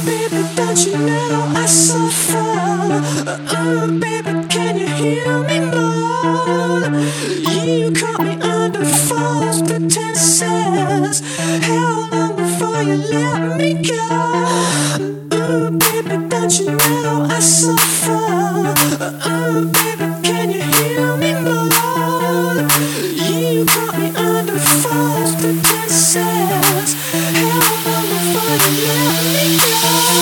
baby, don't you know I suffer? Baby, can you hear me moan? You caught me under false pretenses. How long before you let me go? Baby, don't you know I suffer? Baby, can you hear me moan? You caught me under false pretenses. How long before you let me go?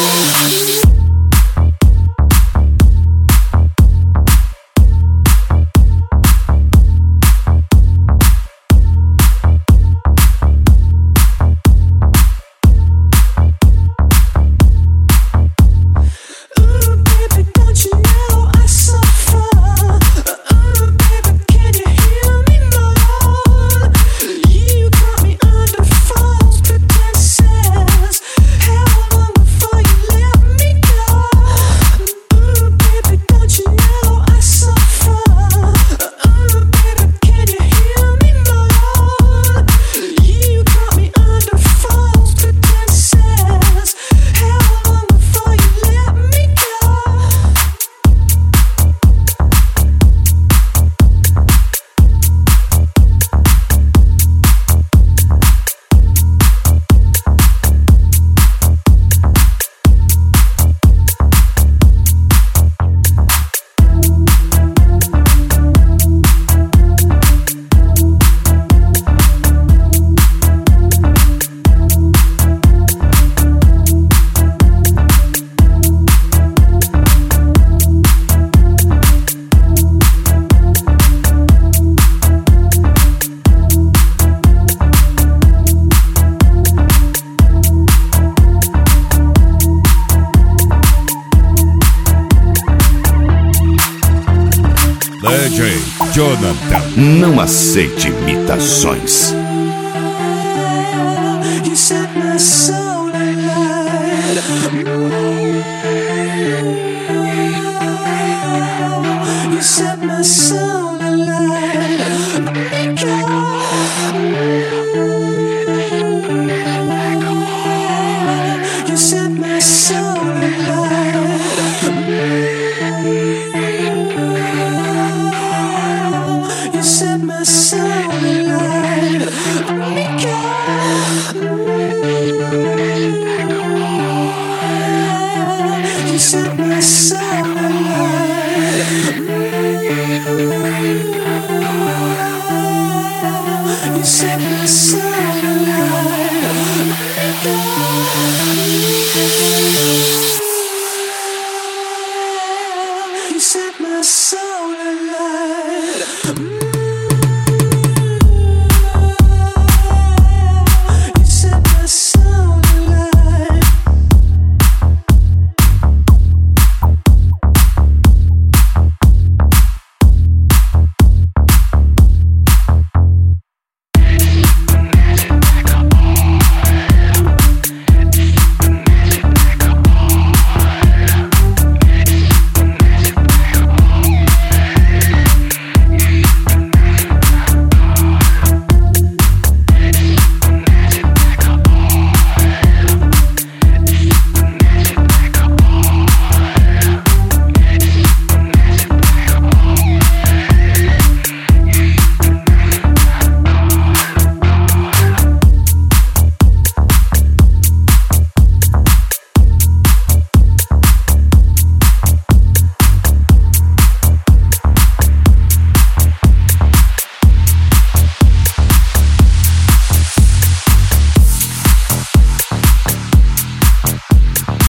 DJ Jonathan. Não aceite imitações. You set my soul alight. You set my soul alight. You set my soul alight. You set my soul alight. You set my soul